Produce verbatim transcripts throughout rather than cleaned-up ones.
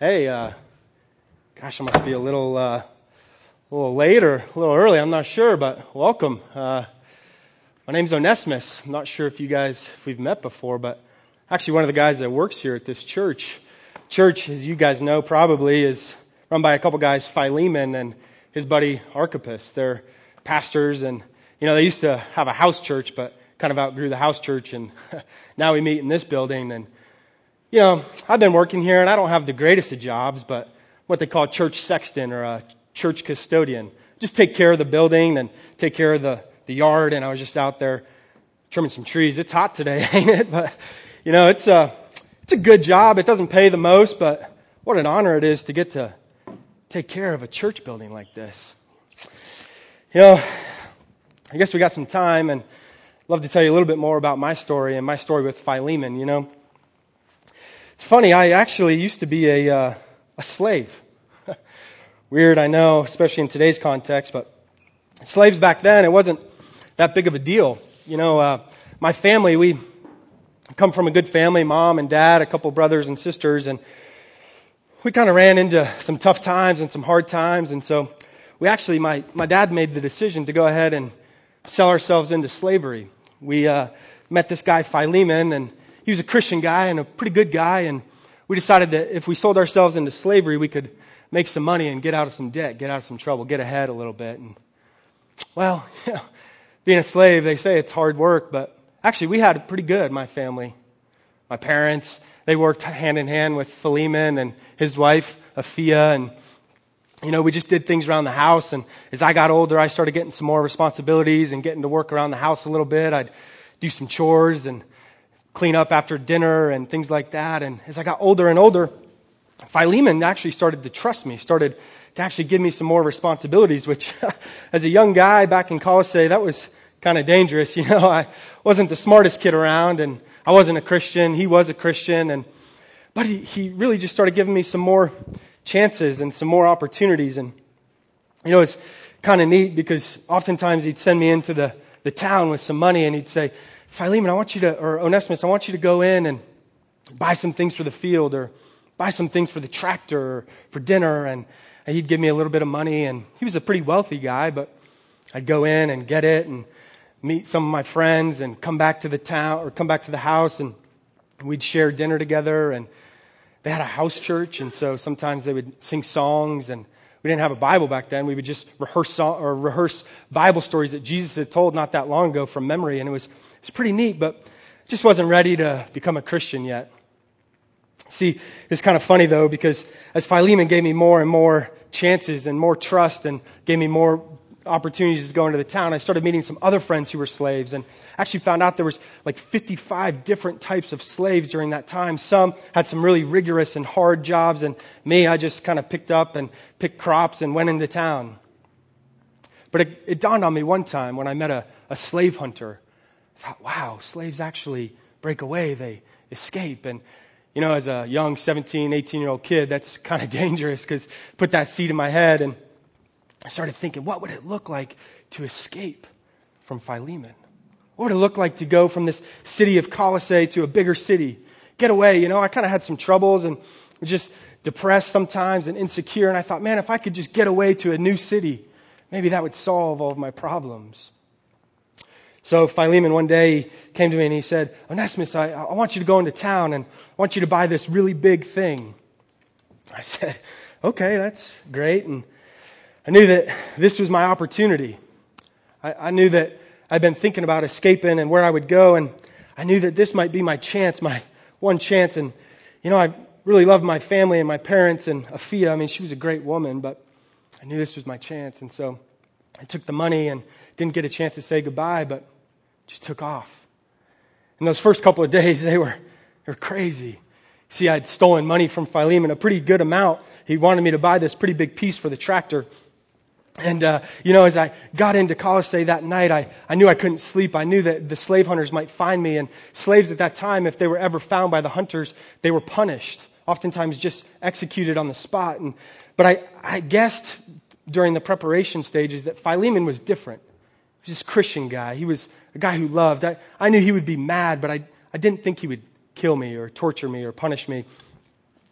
Hey, uh, gosh, I must be a little, uh, a little late or a little early. I'm not sure, but welcome. Uh, my name's Onesimus. I'm not sure if you guys, if we've met before, but actually one of the guys that works here at this church. Church, as you guys know, probably is run by a couple guys, Philemon and his buddy Archippus. They're pastors, and you know they used to have a house church, but kind of outgrew the house church, and now we meet in this building. And you know, I've been working here, and I don't have the greatest of jobs, but what they call church sexton or a church custodian. Just take care of the building and take care of the, the yard, and I was just out there trimming some trees. It's hot today, ain't it? But, you know, it's a, it's a good job. It doesn't pay the most, but what an honor it is to get to take care of a church building like this. You know, I guess we got some time, and I'd love to tell you a little bit more about my story and my story with Philemon, you know. It's funny, I actually used to be a uh, a slave. Weird, I know, especially in today's context, but slaves back then, it wasn't that big of a deal. You know, uh, my family, we come from a good family, mom and dad, a couple brothers and sisters, and we kind of ran into some tough times and some hard times, and so we actually, my, my dad made the decision to go ahead and sell ourselves into slavery. We uh, met this guy, Philemon, and he was a Christian guy and a pretty good guy, and we decided that if we sold ourselves into slavery, we could make some money and get out of some debt, get out of some trouble, get ahead a little bit. And well, you know, being a slave, they say it's hard work, but actually we had it pretty good, my family. My parents, they worked hand in hand with Philemon and his wife, Aphia, and you know, we just did things around the house. And as I got older, I started getting some more responsibilities and getting to work around the house a little bit. I'd do some chores and clean up after dinner and things like that. And as I got older and older, Philemon actually started to trust me, started to actually give me some more responsibilities, which as a young guy back in Colossae, that was kind of dangerous. You know, I wasn't the smartest kid around, and I wasn't a Christian. He was a Christian. and But he, he really just started giving me some more chances and some more opportunities. And, you know, it's kind of neat because oftentimes he'd send me into the, the town with some money, and he'd say, Philemon, I want you to, or Onesimus, I want you to go in and buy some things for the field or buy some things for the tractor or for dinner. And, and he'd give me a little bit of money. And he was a pretty wealthy guy, but I'd go in and get it and meet some of my friends and come back to the town or come back to the house, and we'd share dinner together. And they had a house church, and so sometimes they would sing songs, and we didn't have a Bible back then. We would just rehearse song, or rehearse Bible stories that Jesus had told not that long ago from memory, and it was it was pretty neat, but just wasn't ready to become a Christian yet. See, it's kind of funny though, because as Philemon gave me more and more chances and more trust and gave me more opportunities to go into the town, I started meeting some other friends who were slaves, and actually found out there was like fifty-five different types of slaves during that time. Some had some really rigorous and hard jobs, and me, I just kind of picked up and picked crops and went into town. But it, it dawned on me one time when I met a, a slave hunter. I thought, wow, slaves actually break away, they escape. And you know, as a young seventeen, eighteen-year-old kid, that's kind of dangerous, because put that seed in my head, and I started thinking, what would it look like to escape from Philemon? What would it look like to go from this city of Colossae to a bigger city? Get away, you know, I kind of had some troubles and was just depressed sometimes and insecure, and I thought, man, if I could just get away to a new city, maybe that would solve all of my problems. So Philemon one day came to me and he said, Onesimus, I, I want you to go into town and I want you to buy this really big thing. I said, okay, that's great. And I knew that this was my opportunity. I, I knew that I'd been thinking about escaping and where I would go, and I knew that this might be my chance, my one chance. And, you know, I really loved my family and my parents and Aphia. I mean, she was a great woman, but I knew this was my chance. And so I took the money and didn't get a chance to say goodbye, but just took off. In those first couple of days, they were, they were crazy. See, I'd stolen money from Philemon, a pretty good amount. He wanted me to buy this pretty big piece for the tractor. And, uh, you know, as I got into Colossae that night, I, I knew I couldn't sleep. I knew that the slave hunters might find me. And slaves at that time, if they were ever found by the hunters, they were punished, oftentimes just executed on the spot. And But I, I guessed during the preparation stages that Philemon was different. He was this Christian guy. He was a guy who loved. I, I knew he would be mad, but I, I didn't think he would kill me or torture me or punish me.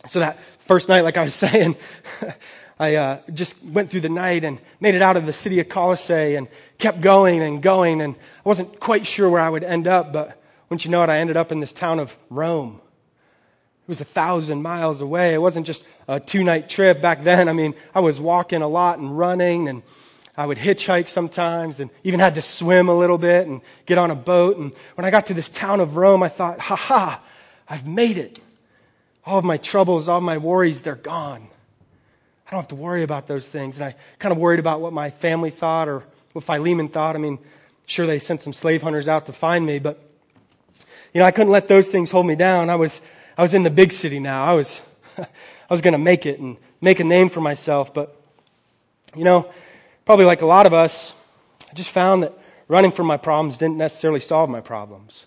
So that first night, like I was saying, I uh, just went through the night and made it out of the city of Colossae and kept going and going. And I wasn't quite sure where I would end up, but once you know it, I ended up in this town of Rome. It was a thousand miles away. It wasn't just a two-night trip. Back then, I mean, I was walking a lot and running, and I would hitchhike sometimes and even had to swim a little bit and get on a boat. And when I got to this town of Rome, I thought, ha ha, I've made it. All of my troubles, all of my worries, they're gone. I don't have to worry about those things. And I kind of worried about what my family thought or what Philemon thought. I mean, sure, they sent some slave hunters out to find me, but, you know, I couldn't let those things hold me down. I was I was in the big city now. I was I was going to make it and make a name for myself. But, you know, probably like a lot of us, I just found that running from my problems didn't necessarily solve my problems.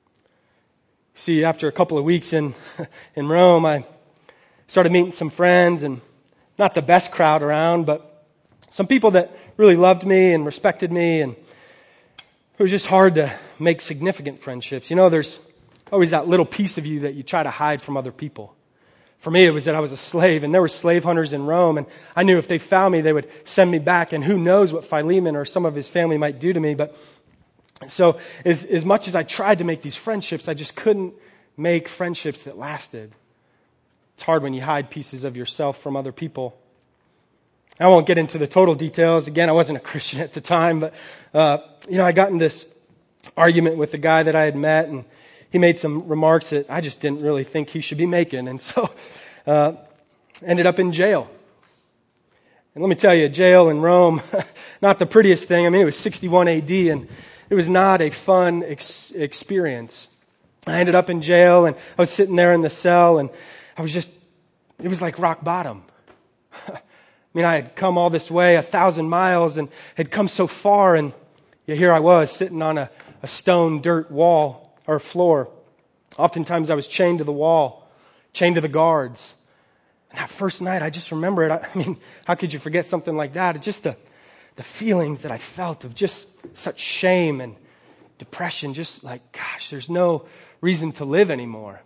See, after a couple of weeks in in Rome, I started meeting some friends, and not the best crowd around, but some people that really loved me and respected me, and it was just hard to make significant friendships. You know, there's always that little piece of you that you try to hide from other people. For me, it was that I was a slave, and there were slave hunters in Rome, and I knew if they found me, they would send me back, and who knows what Philemon or some of his family might do to me. But so as, as much as I tried to make these friendships, I just couldn't make friendships that lasted. It's hard when you hide pieces of yourself from other people. I won't get into the total details. Again, I wasn't a Christian at the time, but uh, you know, I got in this argument with a guy that I had met, and he made some remarks that I just didn't really think he should be making, and so uh, ended up in jail. And let me tell you, jail in Rome, not the prettiest thing. I mean, it was sixty-one A D, and it was not a fun ex- experience. I ended up in jail, and I was sitting there in the cell, and I was just, it was like rock bottom. I mean, I had come all this way, a thousand miles, and had come so far, and yet here I was sitting on a, a stone dirt wall or floor. Oftentimes I was chained to the wall, chained to the guards. And that first night, I just remember it. I, I mean, how could you forget something like that? It's just the, the feelings that I felt of just such shame and depression, just like, gosh, there's no reason to live anymore.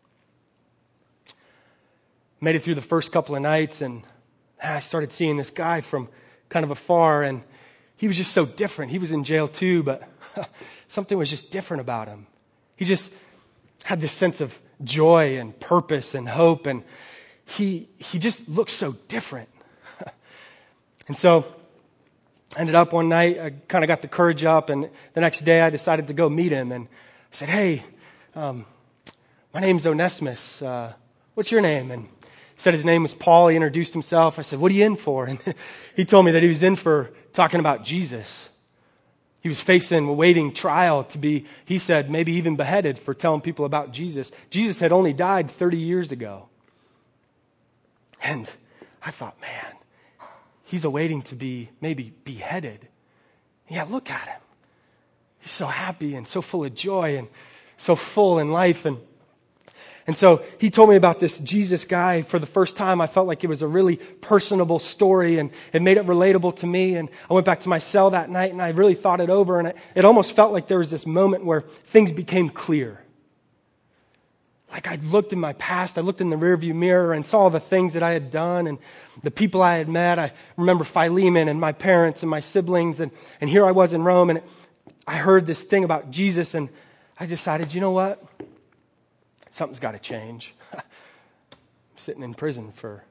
Made it through the first couple of nights, and I started seeing this guy from kind of afar, and he was just so different. He was in jail too, but something was just different about him. He just had this sense of joy and purpose and hope, and he he just looked so different. And so I ended up one night, I kind of got the courage up, and the next day I decided to go meet him, and I said, hey, um, my name's Onesimus. Uh, what's your name? And he said his name was Paul. He introduced himself. I said, what are you in for? And he told me that he was in for talking about Jesus. He was facing, awaiting trial to be, he said, maybe even beheaded for telling people about Jesus. Jesus had only died thirty years ago. And I thought, man, he's awaiting to be maybe beheaded. Yeah, look at him. He's so happy and so full of joy and so full in life. And And so he told me about this Jesus guy. For the first time, I felt like it was a really personable story, and it made it relatable to me. And I went back to my cell that night, and I really thought it over, and it, it almost felt like there was this moment where things became clear. Like I looked in my past, I looked in the rearview mirror and saw the things that I had done and the people I had met. I remember Philemon and my parents and my siblings, and, and here I was in Rome, and it, I heard this thing about Jesus, and I decided, you know what? Something's got to change. I'm sitting in prison for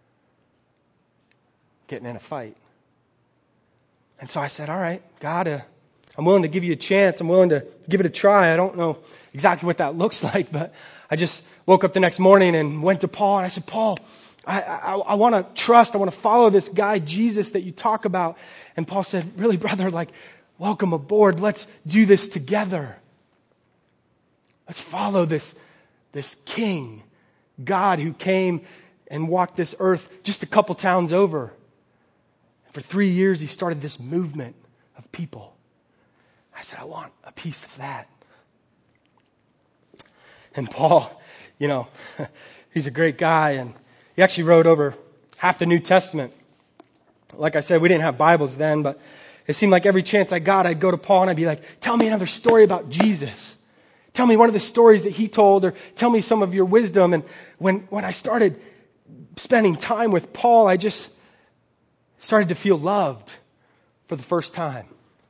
getting in a fight. And so I said, all right, God, uh, I'm willing to give you a chance. I'm willing to give it a try. I don't know exactly what that looks like, but I just woke up the next morning and went to Paul, and I said, Paul, I, I, I want to trust, I want to follow this guy, Jesus, that you talk about. And Paul said, really, brother, like, welcome aboard. Let's do this together. Let's follow this This king, God who came and walked this earth just a couple towns over. For three years, he started this movement of people. I said, I want a piece of that. And Paul, you know, he's a great guy, and he actually wrote over half the New Testament. Like I said, we didn't have Bibles then, but it seemed like every chance I got, I'd go to Paul and I'd be like, tell me another story about Jesus. Tell me one of the stories that he told, or tell me some of your wisdom. And when, when I started spending time with Paul, I just started to feel loved for the first time.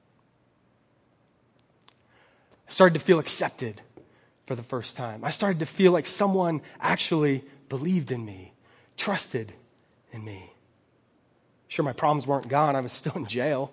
I started to feel accepted for the first time. I started to feel like someone actually believed in me, trusted in me. Sure, my problems weren't gone. I was still in jail.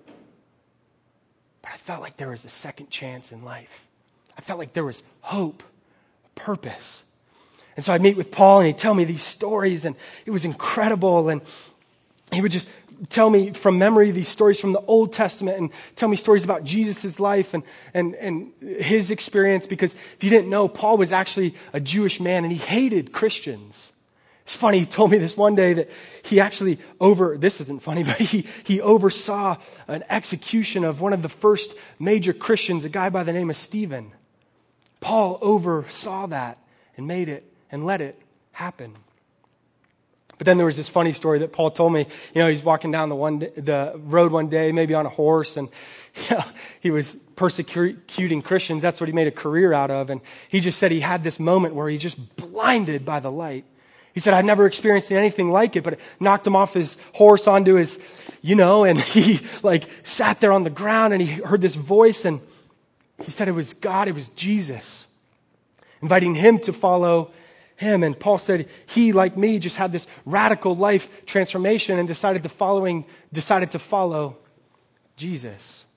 But I felt like there was a second chance in life. I felt like there was hope, purpose. And so I'd meet with Paul, and he'd tell me these stories, and it was incredible. And he would just tell me from memory these stories from the Old Testament, and tell me stories about Jesus' life and, and, and his experience. Because if you didn't know, Paul was actually a Jewish man, and he hated Christians. It's funny, he told me this one day that he actually over, this isn't funny, but he, he oversaw an execution of one of the first major Christians, a guy by the name of Stephen. Paul oversaw that and made it and let it happen. But then there was this funny story that Paul told me. You know, he's walking down the one the road one day, maybe on a horse, and you know, he was persecuting Christians. That's what he made a career out of. And he just said he had this moment where he just blinded by the light. He said, I'd never experienced anything like it, but it knocked him off his horse onto his, you know, and he like sat there on the ground, and he heard this voice, and he said it was God, it was Jesus, inviting him to follow him. And Paul said he, like me, just had this radical life transformation and decided to following, decided to follow Jesus.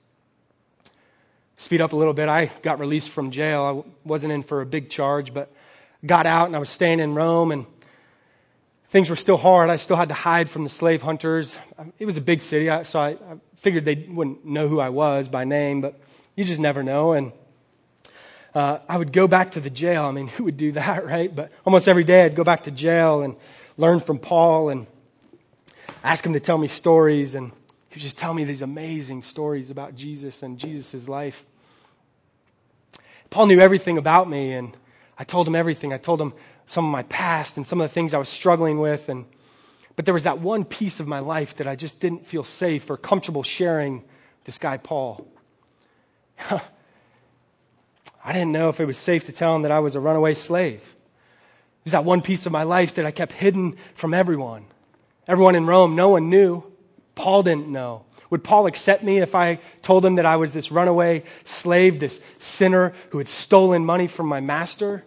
Speed up a little bit. I got released from jail. I wasn't in for a big charge, but got out, and I was staying in Rome, and things were still hard. I still had to hide from the slave hunters. It was a big city, so I, I figured they wouldn't know who I was by name, but you just never know. And uh, I would go back to the jail. I mean, who would do that, right? But almost every day I'd go back to jail and learn from Paul and ask him to tell me stories. And he would just tell me these amazing stories about Jesus and Jesus' life. Paul knew everything about me, and I told him everything. I told him some of my past and some of the things I was struggling with. And but there was that one piece of my life that I just didn't feel safe or comfortable sharing with this guy, Paul. I didn't know if it was safe to tell him that I was a runaway slave. It was that one piece of my life that I kept hidden from everyone. Everyone in Rome, no one knew. Paul didn't know. Would Paul accept me if I told him that I was this runaway slave, this sinner who had stolen money from my master?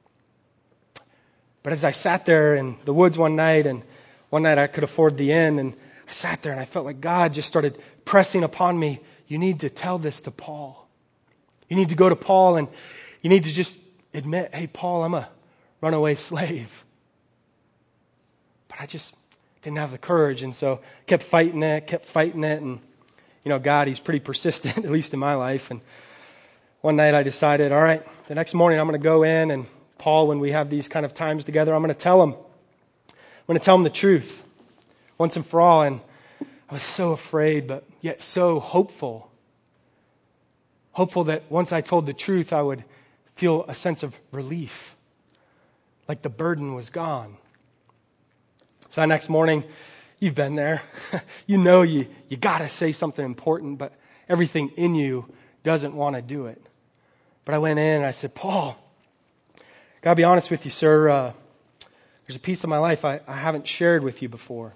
But as I sat there in the woods one night, and one night I could afford the inn, and I sat there and I felt like God just started pressing upon me, you need to tell this to Paul. You need to go to Paul, and you need to just admit, hey, Paul, I'm a runaway slave. But I just didn't have the courage, and so kept fighting it, kept fighting it, and you know, God, he's pretty persistent, at least in my life. And one night I decided, all right, the next morning I'm going to go in, and Paul, when we have these kind of times together, I'm going to tell him. I'm going to tell him the truth once and for all. And I was so afraid, but yet so hopeful. Hopeful that once I told the truth, I would feel a sense of relief, like the burden was gone. So that next morning, you've been there. You know you, you got to say something important, but everything in you doesn't want to do it. But I went in and I said, Paul, gotta be honest with you, sir. Uh, there's a piece of my life I, I haven't shared with you before.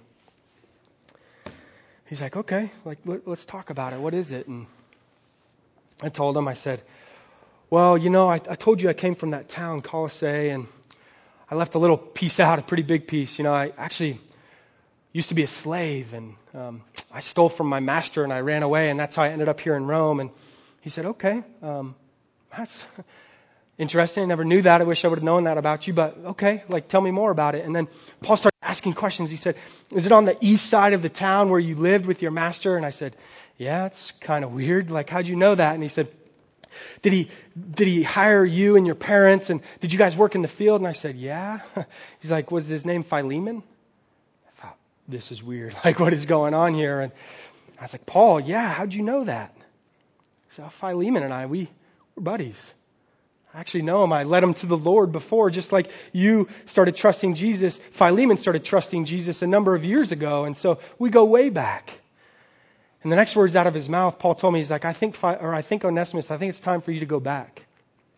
He's like, okay, like let, let's talk about it. What is it? And I told him, I said, well, you know, I, I told you I came from that town, Colossae, and I left a little piece out, a pretty big piece. You know, I actually used to be a slave, and um, I stole from my master, and I ran away, and that's how I ended up here in Rome. And he said, okay, um, that's interesting. I never knew that. I wish I would have known that about you, but okay, like tell me more about it. And then Paul started asking questions. He said, is it on the east side of the town where you lived with your master? And I said, yeah, it's kind of weird. Like, how'd you know that? And he said, did he did he hire you and your parents? And did you guys work in the field? And I said, yeah. He's like, was his name Philemon? I thought, this is weird. Like, what is going on here? And I was like, Paul, yeah, how'd you know that? He said, oh, Philemon and I, we, we're buddies. I actually know him. I led him to the Lord before, just like you started trusting Jesus. Philemon started trusting Jesus a number of years ago, and so we go way back. And the next words out of his mouth, Paul told me, he's like, I think, or I think Onesimus, I think it's time for you to go back.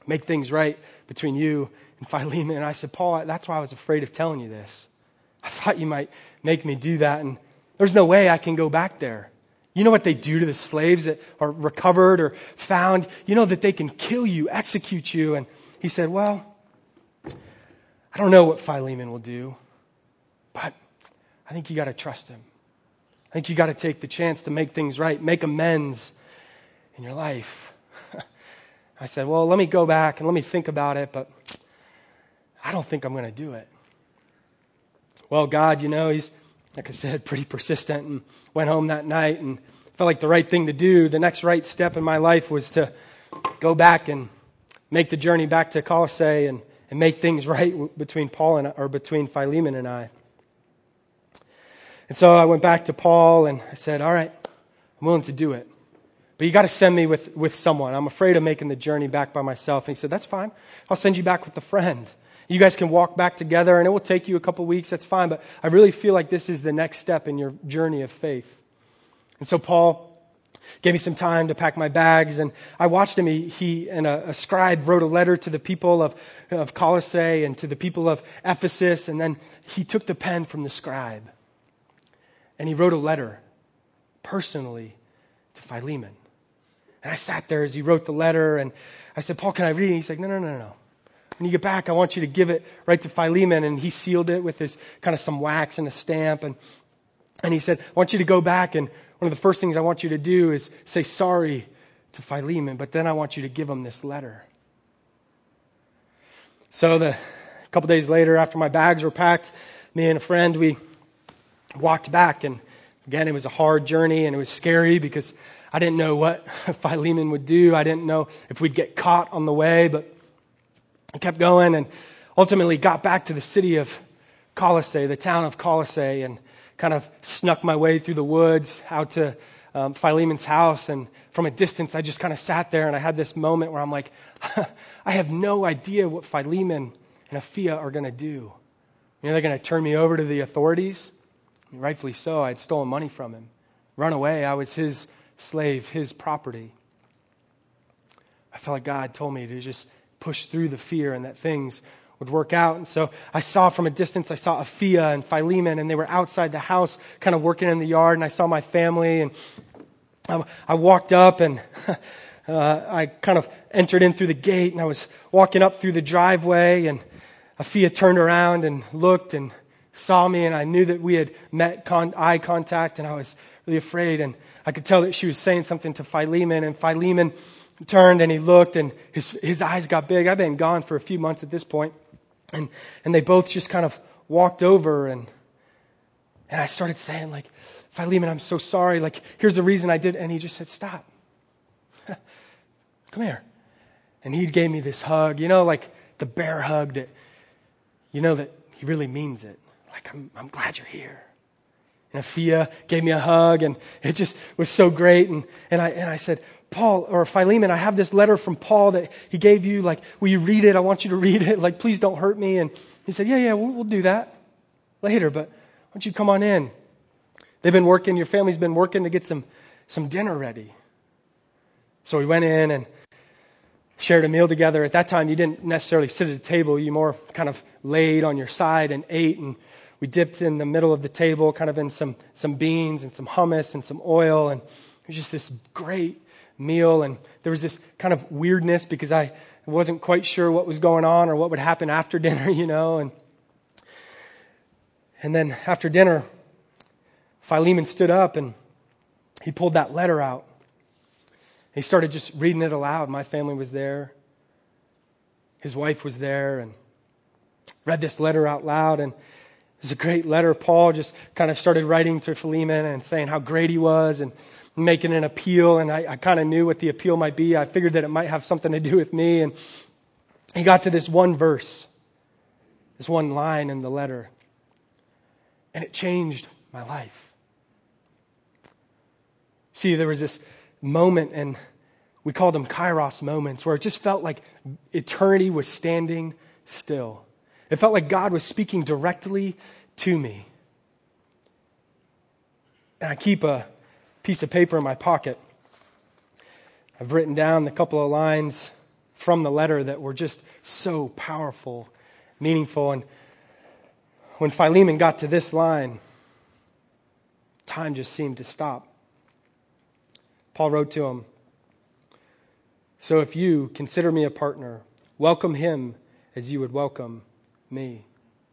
make things right between you and Philemon. And I said, Paul, that's why I was afraid of telling you this. I thought you might make me do that, and there's no way I can go back there. You know what they do to the slaves that are recovered or found? You know that they can kill you, execute you. And he said, well, I don't know what Philemon will do, but I think you got to trust him. I think you got to take the chance to make things right, make amends in your life. I said, well, let me go back and let me think about it, but I don't think I'm going to do it. Well, God, you know, he's, like I said, pretty persistent, and went home that night and felt like the right thing to do. The next right step in my life was to go back and make the journey back to Colossae and, and make things right between Paul and or between Philemon and I. And so I went back to Paul and I said, all right, I'm willing to do it. But you got to send me with, with someone. I'm afraid of making the journey back by myself. And he said, that's fine. I'll send you back with a friend. You guys can walk back together, and it will take you a couple weeks. That's fine. But I really feel like this is the next step in your journey of faith. And so Paul gave me some time to pack my bags, and I watched him. He, he and a, a scribe wrote a letter to the people of, of Colossae and to the people of Ephesus, and then he took the pen from the scribe, and he wrote a letter personally to Philemon. And I sat there as he wrote the letter, and I said, Paul, can I read it? And he said, no, no, no, no. When you get back, I want you to give it right to Philemon. And he sealed it with his kind of some wax and a stamp. And, and he said, I want you to go back, and one of the first things I want you to do is say sorry to Philemon, but then I want you to give him this letter. So the, a couple days later, after my bags were packed, me and a friend, we walked back. And again, it was a hard journey, and it was scary because I didn't know what Philemon would do. I didn't know if we'd get caught on the way, but I kept going and ultimately got back to the city of Colossae, the town of Colossae, and kind of snuck my way through the woods out to um, Philemon's house. And from a distance, I just kind of sat there, and I had this moment where I'm like, I have no idea what Philemon and Apphia are going to do. You know, they're going to turn me over to the authorities. And rightfully so. I had stolen money from him. Run away. I was his slave, his property. I felt like God told me to just push through the fear and that things would work out. And so I saw from a distance, I saw Apphia and Philemon, and they were outside the house kind of working in the yard, and I saw my family, and I, I walked up, and uh, I kind of entered in through the gate, and I was walking up through the driveway, and Apphia turned around and looked and saw me, and I knew that we had met con- eye contact, and I was really afraid, and I could tell that she was saying something to Philemon, and Philemon turned and he looked, and his his eyes got big. I've been gone for a few months at this point. And and they both just kind of walked over, and and I started saying, like, Philemon, I'm so sorry. Like, here's the reason I did. And he just said, stop. Come here. And he gave me this hug, you know, like the bear hug that, you know, that he really means it. Like, I'm I'm glad you're here. And Apphia gave me a hug, and it just was so great. And and I and I said, Paul, or Philemon, I have this letter from Paul that he gave you. Like, will you read it? I want you to read it. Like, please don't hurt me. And he said, yeah, yeah, we'll, we'll do that later, but why don't you come on in? They've been working, your family's been working to get some, some dinner ready. So we went in and shared a meal together. At that time, you didn't necessarily sit at a table. You more kind of laid on your side and ate. And we dipped in the middle of the table, kind of in some, some beans and some hummus and some oil. And it was just this great meal, and there was this kind of weirdness because I wasn't quite sure what was going on or what would happen after dinner, you know. And and then after dinner, Philemon stood up and he pulled that letter out. He started just reading it aloud. My family was there. His wife was there, and read this letter out loud. And it was a great letter. Paul just kind of started writing to Philemon and saying how great he was and making an appeal, and I, I kind of knew what the appeal might be. I figured that it might have something to do with me, and he got to this one verse, this one line in the letter, and it changed my life. See, there was this moment, and we called them Kairos moments, where it just felt like eternity was standing still. It felt like God was speaking directly to me. And I keep a piece of paper in my pocket. I've written down a couple of lines from the letter that were just so powerful, meaningful. And when Philemon got to this line, time just seemed to stop. Paul wrote to him, "So if you consider me a partner, welcome him as you would welcome me."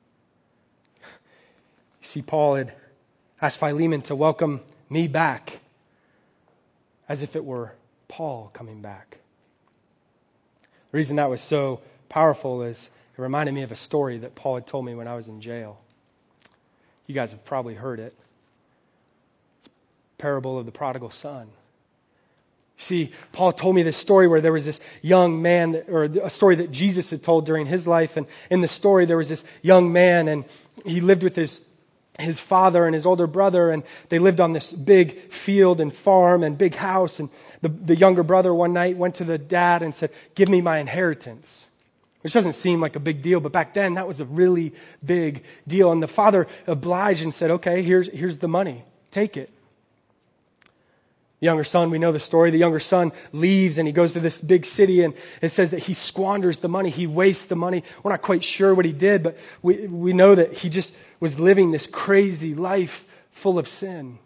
You see, Paul had asked Philemon to welcome me back as if it were Paul coming back. The reason that was so powerful is it reminded me of a story that Paul had told me when I was in jail. You guys have probably heard it. It's a parable of the prodigal son. See, Paul told me this story where there was this young man, that, or a story that Jesus had told during his life. And in the story, there was this young man, and he lived with his, his father and his older brother, and they lived on this big field and farm and big house. And the, the younger brother one night went to the dad and said, "Give me my inheritance." Which doesn't seem like a big deal, but back then that was a really big deal. And the father obliged and said, "Okay, here's, here's the money. Take it." The younger son, we know the story. The younger son leaves and he goes to this big city, and it says that he squanders the money. He wastes the money. We're not quite sure what he did, but we, we know that he just was living this crazy life full of sin.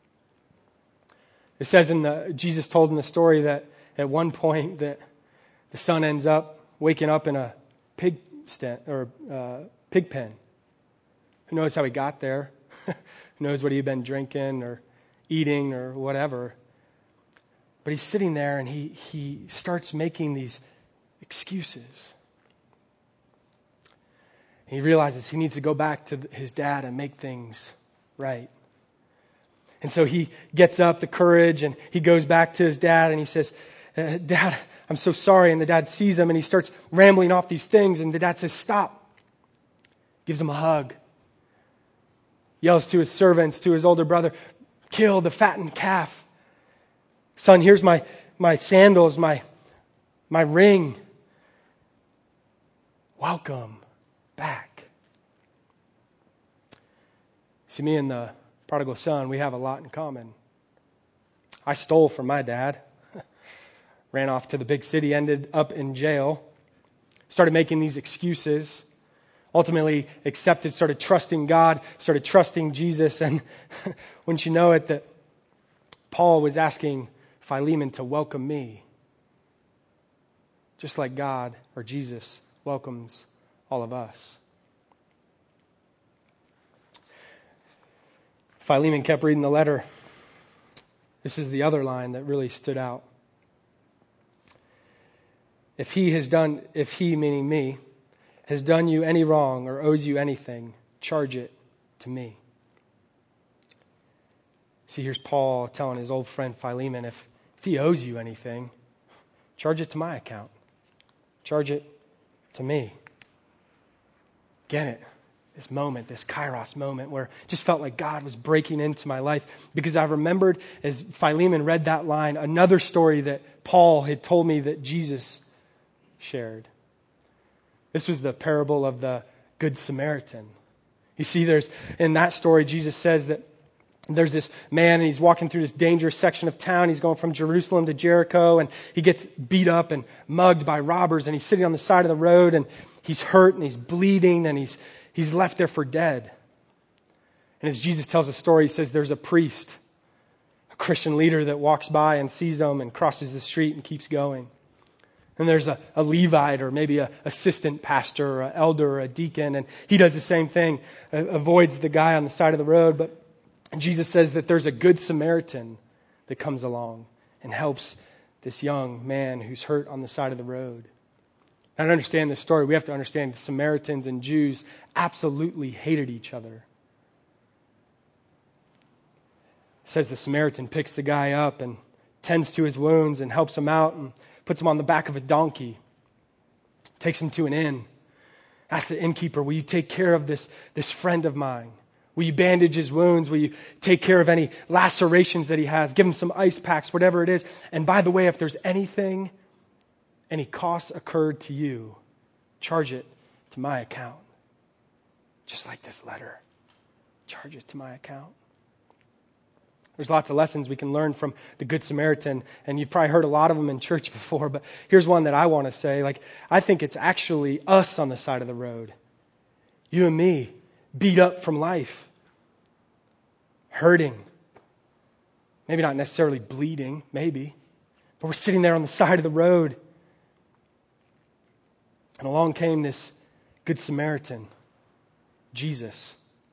It says in the, Jesus told in the story that at one point that the son ends up waking up in a pig stent or uh, pig pen. Who knows how he got there? Who knows what he'd been drinking or eating or whatever. But he's sitting there and he, he starts making these excuses. And he realizes he needs to go back to his dad and make things right. And so he gets up the courage and he goes back to his dad and he says, "Dad, I'm so sorry." And the dad sees him and he starts rambling off these things. And the dad says, "Stop." Gives him a hug. Yells to his servants, to his older brother, "Kill the fattened calf. Son, here's my, my sandals, my, my ring. Welcome back." See, me and the prodigal son, we have a lot in common. I stole from my dad. Ran off to the big city, ended up in jail. Started making these excuses. Ultimately accepted, started trusting God, started trusting Jesus. And wouldn't you know it that Paul was asking Philemon to welcome me. Just like God or Jesus welcomes all of us. Philemon kept reading the letter. This is the other line that really stood out. If he has done, if he, meaning me, has done you any wrong or owes you anything, charge it to me. See, here's Paul telling his old friend Philemon, if, if he owes you anything, charge it to my account. Charge it to me. Get it? This moment, this Kairos moment where it just felt like God was breaking into my life, because I remembered as Philemon read that line, another story that Paul had told me that Jesus shared. This was the parable of the Good Samaritan. You see, there's in that story, Jesus says that there's this man and he's walking through this dangerous section of town. He's going from Jerusalem to Jericho, and he gets beat up and mugged by robbers, and he's sitting on the side of the road, and he's hurt and he's bleeding, and he's he's left there for dead. And as Jesus tells the story, he says there's a priest, a Christian leader that walks by and sees them and crosses the street and keeps going. And there's a, a Levite or maybe an assistant pastor or an elder or a deacon, and he does the same thing, uh, avoids the guy on the side of the road. But Jesus says that there's a good Samaritan that comes along and helps this young man who's hurt on the side of the road. Now, to understand this story, we have to understand Samaritans and Jews absolutely hated each other. It says the Samaritan picks the guy up and tends to his wounds and helps him out and puts him on the back of a donkey, takes him to an inn, asks the innkeeper, will you take care of this, this friend of mine? Will you bandage his wounds? Will you take care of any lacerations that he has? Give him some ice packs, whatever it is. And by the way, if there's anything, any costs occurred to you, charge it to my account. Just like this letter. Charge it to my account. There's lots of lessons we can learn from the Good Samaritan, and you've probably heard a lot of them in church before, but here's one that I want to say. Like, I think it's actually us on the side of the road. You and me, beat up from life, hurting, maybe not necessarily bleeding, maybe, but we're sitting there on the side of the road. And along came this Good Samaritan, Jesus.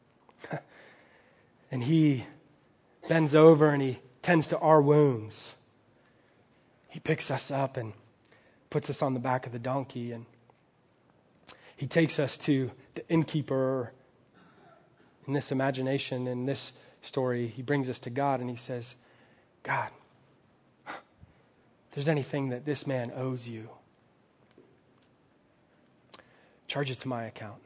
And he bends over and he tends to our wounds. He picks us up and puts us on the back of the donkey, and he takes us to the innkeeper. In this imagination, in this story, he brings us to God and he says, God, if there's anything that this man owes you, charge it to my account.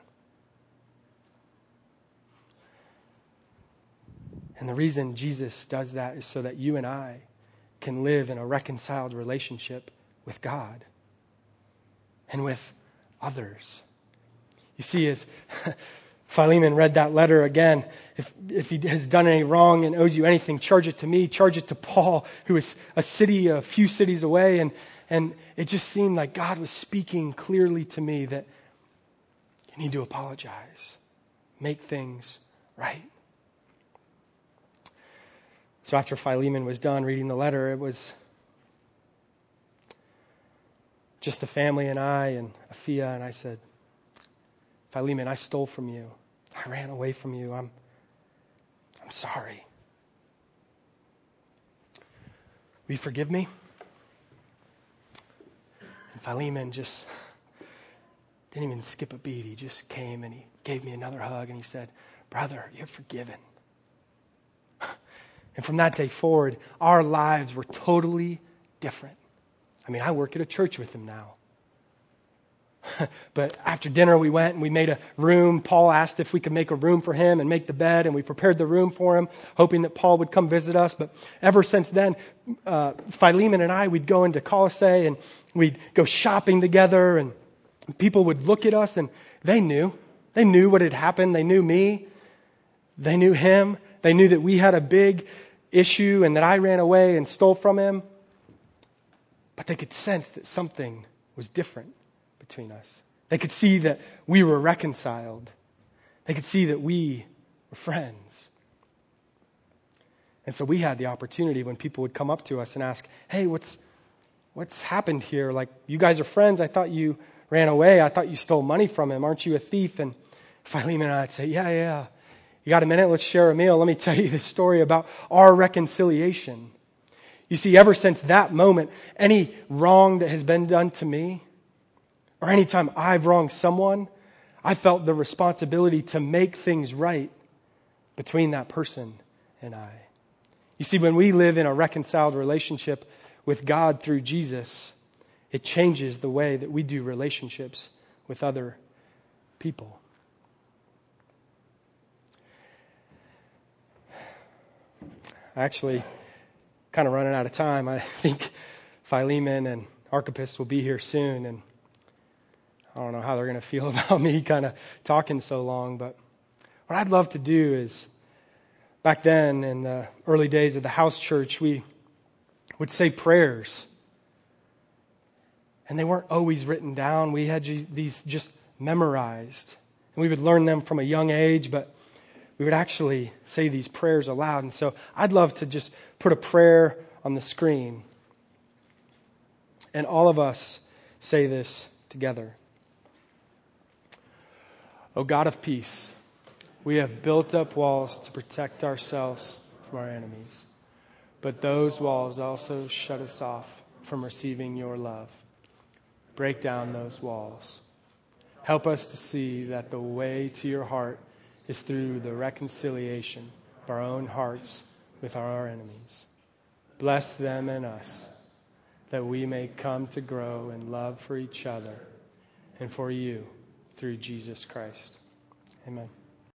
And the reason Jesus does that is so that you and I can live in a reconciled relationship with God and with others. You see, as Philemon read that letter again, if, if he has done any wrong and owes you anything, charge it to me, charge it to Paul, who is a city, a few cities away. And, and it just seemed like God was speaking clearly to me that you need to apologize, make things right. So after Philemon was done reading the letter, it was just the family and I and Afia, and I said, Philemon, I stole from you. I ran away from you. I'm, I'm sorry. Will you forgive me? And Philemon just didn't even skip a beat. He just came and he gave me another hug and he said, brother, you're forgiven. And from that day forward, our lives were totally different. I mean, I work at a church with him now. But after dinner, we went and we made a room. Paul asked if we could make a room for him and make the bed, and we prepared the room for him, hoping that Paul would come visit us. But ever since then, uh, Philemon and I, we'd go into Colossae and we'd go shopping together, and people would look at us and they knew. They knew what had happened. They knew me. They knew him. They knew that we had a big issue and that I ran away and stole from him. But they could sense that something was different between us. They could see that we were reconciled. They could see that we were friends. And so we had the opportunity when people would come up to us and ask, hey, what's what's happened here? Like, you guys are friends. I thought you ran away. I thought you stole money from him. Aren't you a thief? And Philemon and I would say, yeah, yeah. You got a minute? Let's share a meal. Let me tell you the story about our reconciliation. You see, ever since that moment, any wrong that has been done to me, or anytime I've wronged someone, I felt the responsibility to make things right between that person and I. You see, when we live in a reconciled relationship with God through Jesus, it changes the way that we do relationships with other people. Actually, kind of running out of time. I think Philemon and Archippus will be here soon, and I don't know how they're going to feel about me kind of talking so long, but what I'd love to do is, back then in the early days of the house church, we would say prayers, and they weren't always written down. We had these just memorized, and we would learn them from a young age, but we would actually say these prayers aloud. And so I'd love to just put a prayer on the screen. And all of us say this together. O God of peace, we have built up walls to protect ourselves from our enemies. But those walls also shut us off from receiving your love. Break down those walls. Help us to see that the way to your heart is through the reconciliation of our own hearts with our enemies. Bless them and us, that we may come to grow in love for each other and for you through Jesus Christ. Amen.